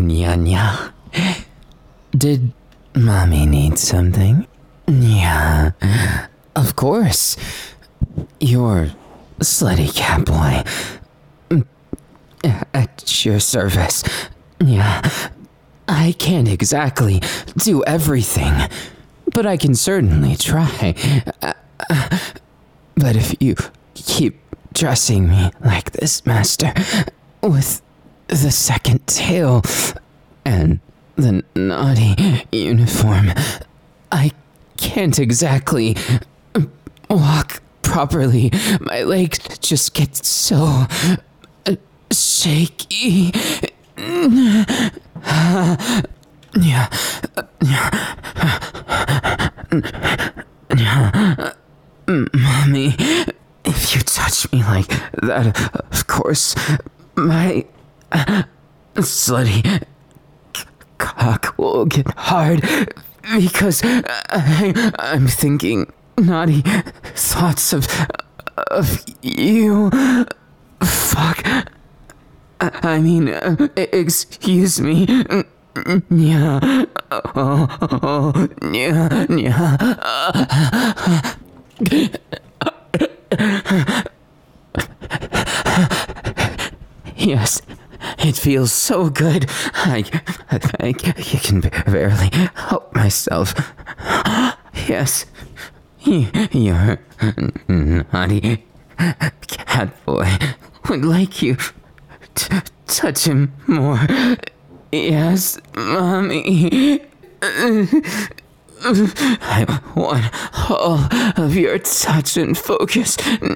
Nya. Did mommy need something? Yeah, of course. You're slutty cat boy. At your service. Yeah, I can't exactly do everything, but I can certainly try. But if you keep dressing me like this, Master, with the second tail and the naughty uniform, I can't exactly walk properly. My legs just get so shaky. Mommy, if you touch me like that, of course, my slutty cock will get hard because I'm thinking naughty thoughts of you. Fuck. I mean, excuse me. Yeah. Yeah. Yes, it feels so good. I can barely help myself. Yes, you're naughty cat boy. Would like you to touch him more. Yes, mommy. I want all of your touch and focus.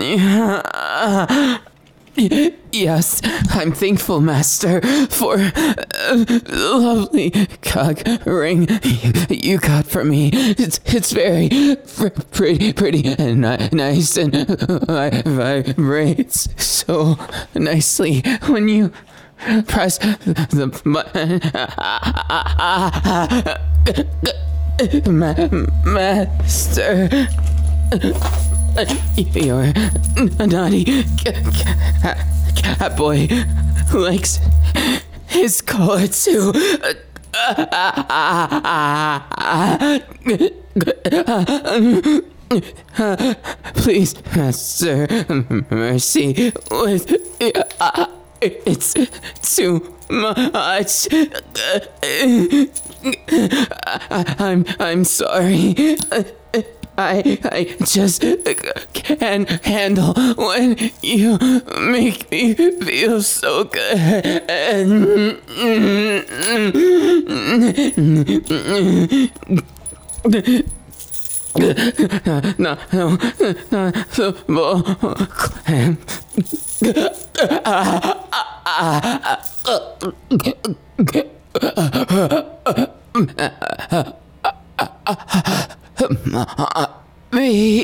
Yes, I'm thankful, Master, for the lovely cock ring you got for me. It's very pretty and nice, and vibrates so nicely when you press the button. Master, you're a naughty cat boy who likes his collar too. Please, Master, mercy with it's too much. I'm sorry. I just can't handle when you make me feel so good. No, the ball clam. Me.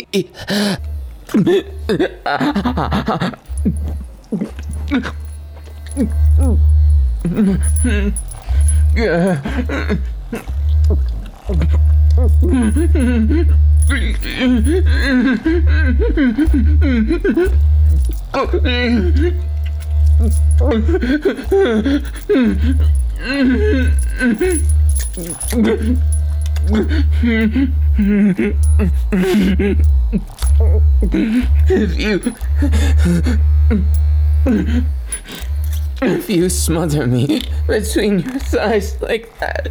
If you smother me between your thighs like that,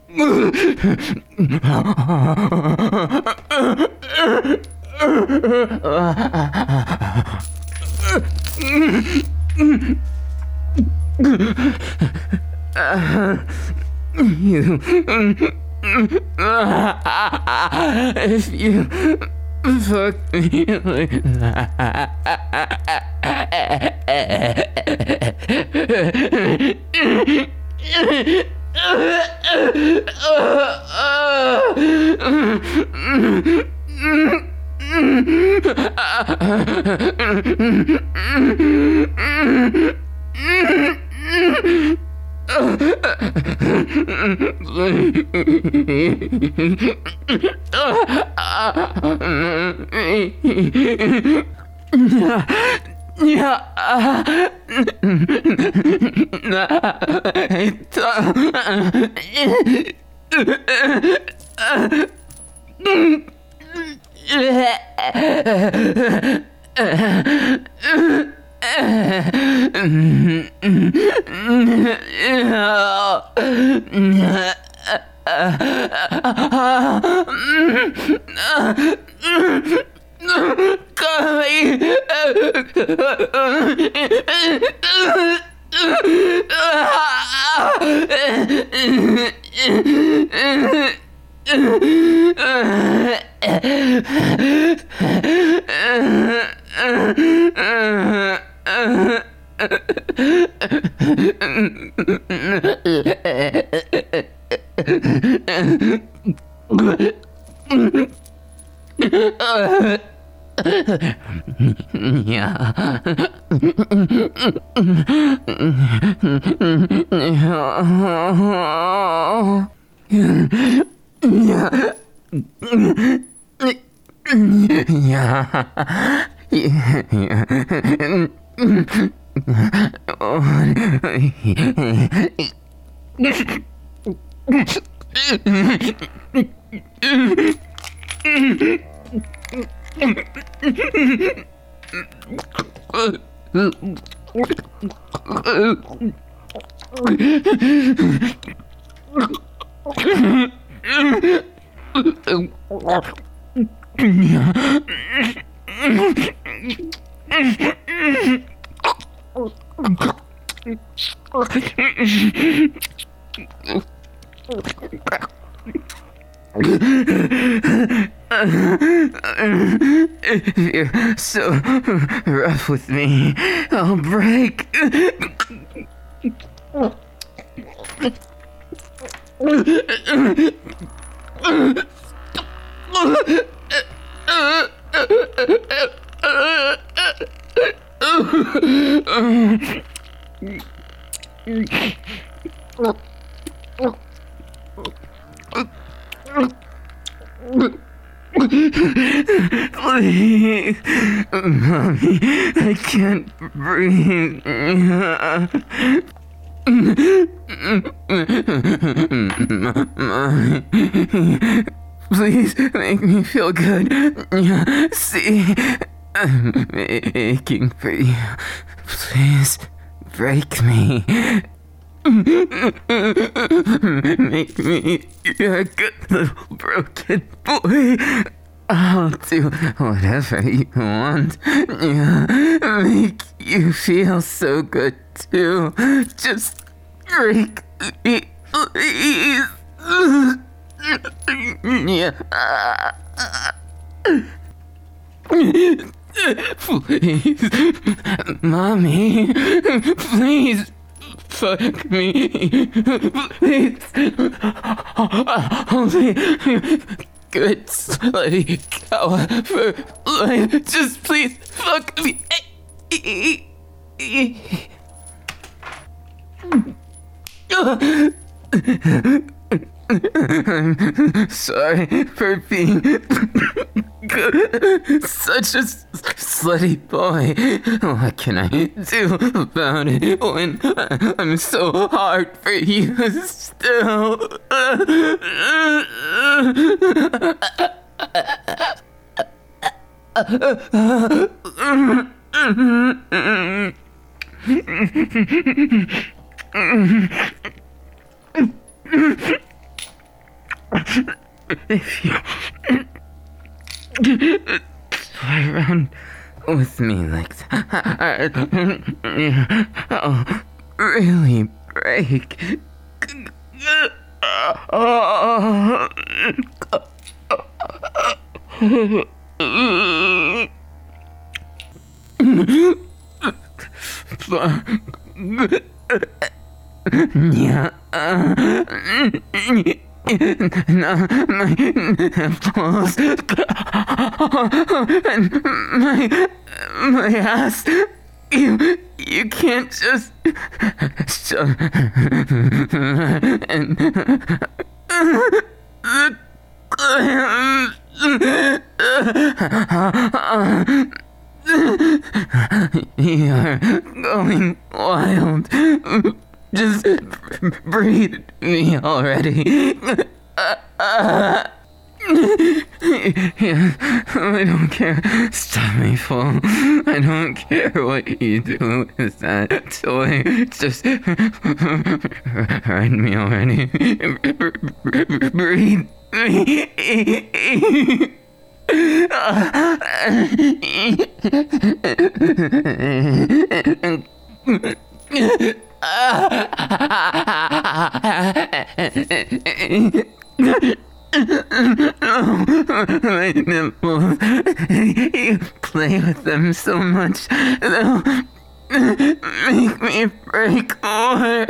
You. If you fuck me like if you're so rough with me, I'll break. Please, Mommy, I can't breathe. Mommy, please make me feel good. See, I'm aching for you. Please break me. Make me your good little broken boy. I'll do whatever you want. Make you feel so good too. Just break me, please. Please, Mommy, please. Fuck me, please. Only good slutty cow for life. Just please fuck me. I'm sorry for being such a slutty boy. What can I do about it when I'm so hard for you still? if you play around with me like that, I'll really break. Yeah. No, my nipples and my ass. You can't just shove and the clams. You're going wild. Just breathe me already. Yeah, I don't care. Stop me, fool. I don't care what you do with that toy. Just ride me already. Breathe my nipples. You play with them so much, they'll make me break more.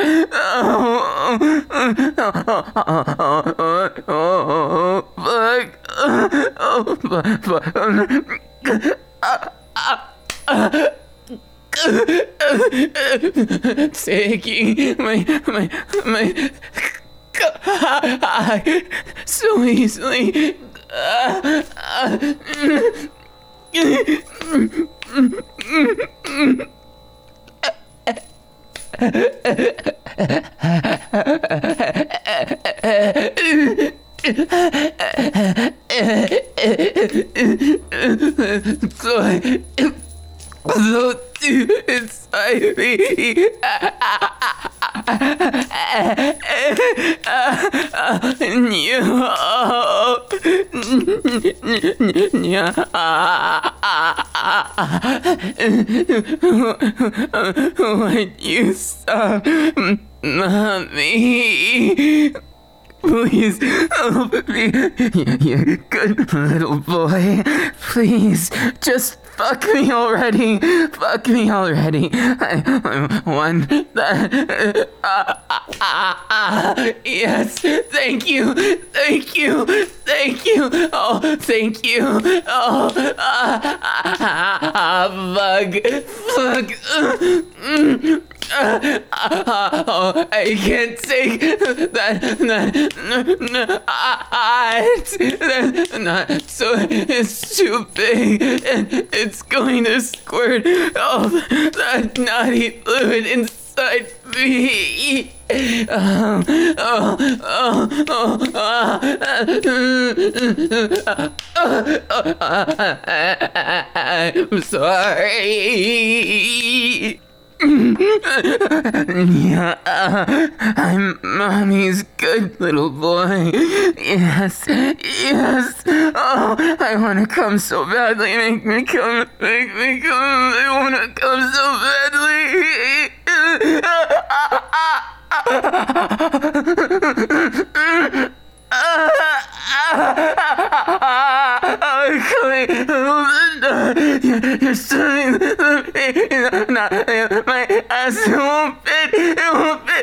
Taking my so easily. So inside me. When you stop, mommy, please help me. You're a good little boy. Please, just fuck me already. Fuck me already. I want that. Yes, thank you. Thank you. Thank you. Oh, thank you. Oh, fuck. Fuck. Oh, I can't take that. That's not so. It's too big, and it's going to squirt all that naughty fluid inside me. I'm sorry. Yeah, I'm mommy's good little boy. Yes, yes. Oh, I wanna come so badly. Make me come. I wanna come so badly. You're stunning my ass. It won't fit. It won't fit.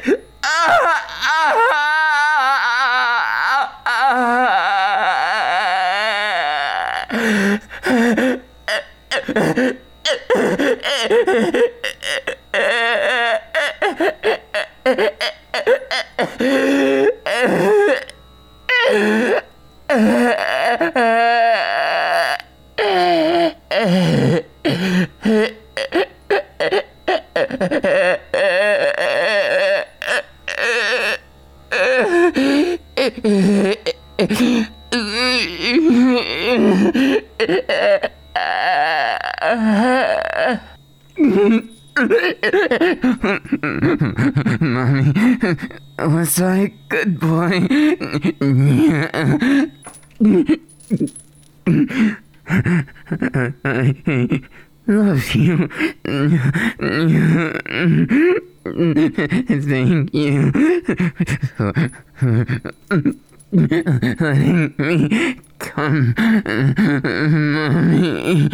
Mommy. Was I a good boy? I love you. Thank you for letting me come, Mommy.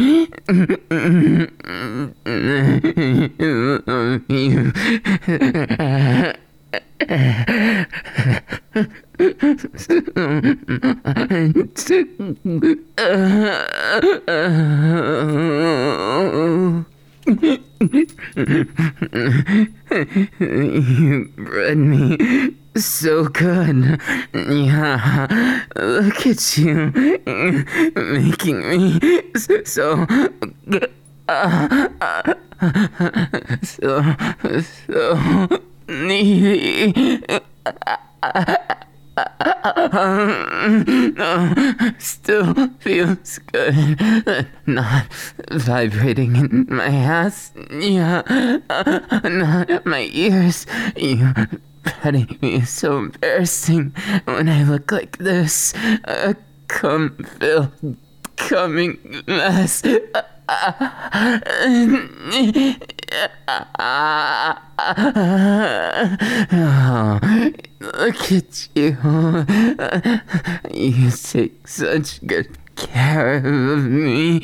I love you. You bred me so good. Yeah, look at you making me so needy. Still feels good. Not vibrating in my ass. Yeah, not my ears. You petting me is so embarrassing when I look like this. Cum-filled, coming mess. Oh, look at you. You take such good care of me.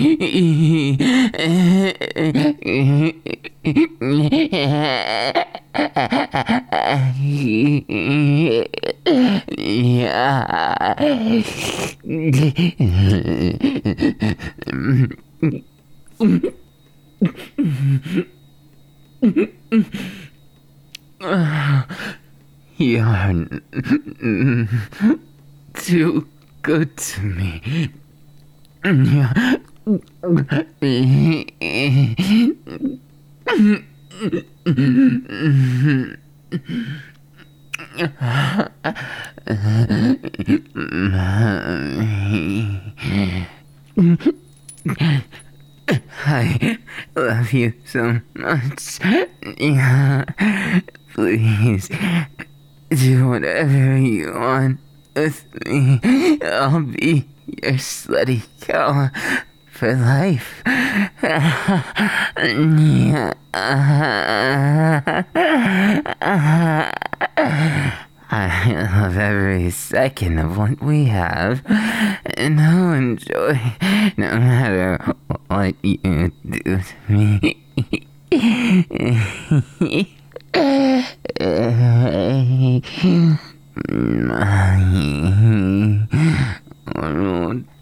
You're too good to me. I love you so much. Yeah, please do whatever you want with me. I'll be your slutty cow for life. Yeah. I love every second of what we have, and I'll enjoy no matter what you do to me. Mommy, what will